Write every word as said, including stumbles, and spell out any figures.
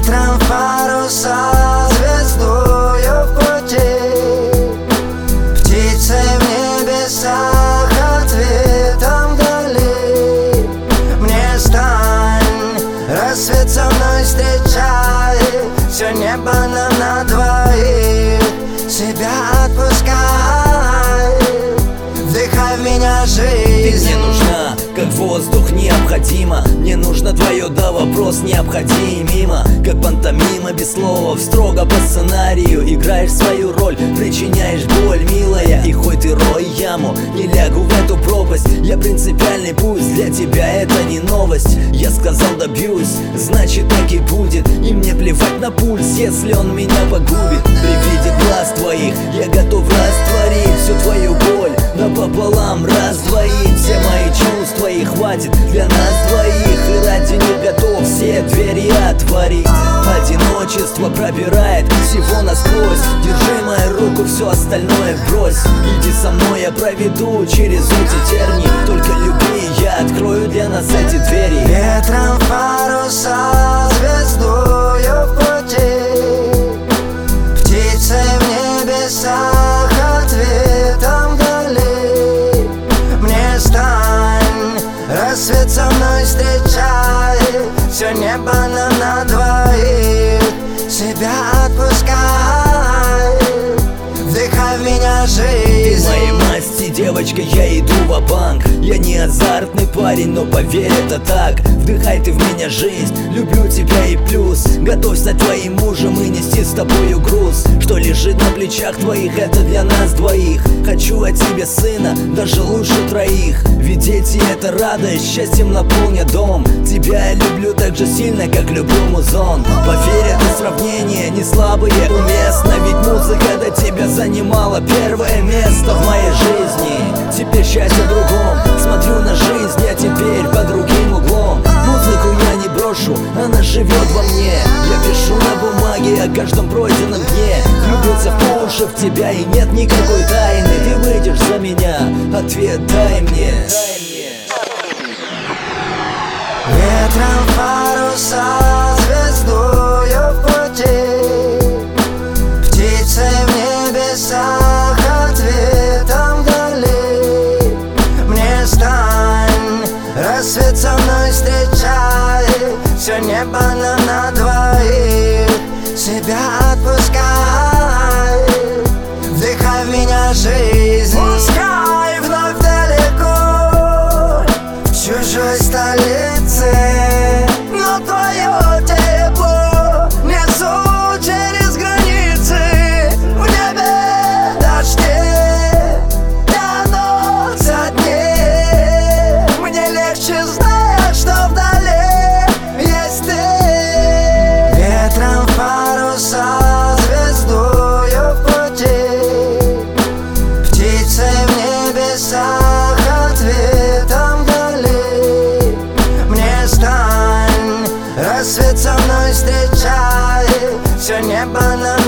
Ветром в паруса, звездою в пути, птицей в небесах, ответом вдали. Мне стань, рассвет со мной встречай, все небо нам на двоих, себя отпускай, вдыхай в меня жизнь. Ты мне нужна, как воздух необходимо. Мне нужно твое, да, вопрос необходим мимо. Как пантомима без слов, строго по сценарию. Играешь свою роль, причиняешь боль, милая. И хоть ты рой яму, не лягу в эту пропасть. Я принципиальный, пусть для тебя это не новость. Я сказал добьюсь, значит так и будет. И мне плевать на пульс, если он меня погубит. При виде глаз твоих я готов растворить всю твою боль напополам, раздвоить все мои чувства, и хватит для нас двоих. И ради них готов все двери отворить. Одиночество пробирает всего насквозь. Держи мою руку, все остальное брось. Иди со мной, я проведу через эти тернии. Только люби, я открою для нас эти двери. Ветром в паруса, звездою в пути, птицей в небесах, ответом вдали. Мне стань, рассвет со мной встречай, все небо нам на двоих, себя отпускай, вдыхай в меня жизнь. Ты моей масти, девочка, я иду ва-банк. Я не азартный парень, но поверь, это так. Вдыхай ты в меня жизнь, люблю тебя и плюс. Готов стать твоим мужем и нести с тобою груз. Что лежит на плечах твоих, это для нас двоих. Хочу от тебя сына, даже лучше троих. Ведь дети — это радость, счастьем наполнят дом. Тебя я люблю так же сильно, как люблю музон. Поверь, это сравнение не слабое, уместно. Ведь музыка до тебя занимала первое место в моей жизни. Теперь счастье в другом, смотрю на жизнь я теперь под другим углом. Музыку я не брошу, она живет во мне. Я пишу на бумаге о каждом пройденном дне. Влюбился по уши в тебя, и нет никакой тайны. Ты выйдешь за меня, ответ дай мне. Ветром в паруса, звездою в пути, птицей в небесах, ответом вдали. Мне стань, рассвет со мной встречай, все небо нам на двоих, себя отпускай, вдыхай в меня жизнь. Пускай вновь далеко, в чужой столице, но твое тепло несу через границы. В небе дожди тянутся дни, мне легче знать, что вдали есть ты. Ветром в паруса, звездою в пути, птицей в небесах, ответом вдали. Мне стань, рассвет со мной встречай, все небо нам